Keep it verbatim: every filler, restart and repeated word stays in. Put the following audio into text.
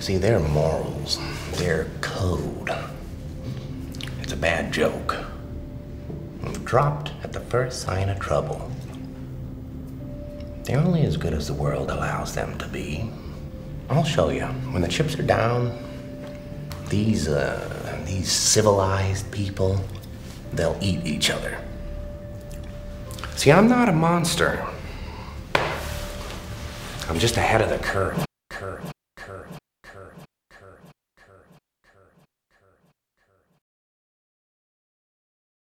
See, their morals, their code, it's a bad joke. Dropped at the first sign of trouble. They're only as good as the world allows them to be. I'll show you. When the chips are down, these, uh, these civilized people, they'll eat each other. See, I'm not a monster. I'm just ahead of the curve. Curve.